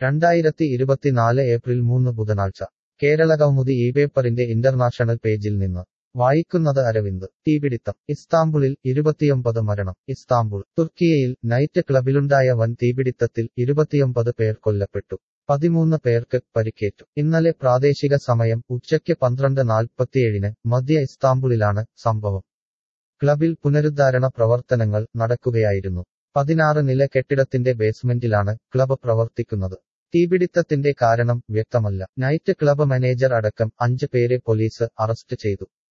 2024 April 3 ബുധനാഴ്ച കേരളകൗമുദി പേപ്പറിന്റെ international പേജിൽ നിന്ന് വായിക്കുന്നത് അരവിന്ദ്. തീപിടിത്തം ഇസ്താംബുളിൽ 29 മരണം. ഇസ്താംബുൾ തുർക്കിയയിൽ നൈറ്റ് ക്ലബിലുണ്ടായ വൻ തീപിടിത്തത്തിൽ 29 പേർ കൊല്ലപ്പെട്ടു. 13 പേർക്ക് പരിക്കേറ്റു. ഇന്നലെ പ്രാദേശിക സമയം ഉച്ചയ്ക്ക് 12:47 മധ്യ ഇസ്താംബുളിലാണ് സംഭവം. ക്ലബിൽ പുനരുദ്ധാരണ പ്രവർത്തനങ്ങൾ നടക്കുകയായിരുന്നു. 16 നില കെട്ടിടത്തിന്റെ ബേസ്മെന്റിലാണ് ക്ലബ് പ്രവർത്തിക്കുന്നത്. തീപിടിത്തത്തിന്റെ കാരണം വ്യക്തമല്ല. നൈറ്റ് ക്ലബ് മാനേജർ അടക്കം 5 പേരെ പോലീസ് അറസ്റ്റ് ചെയ്തു.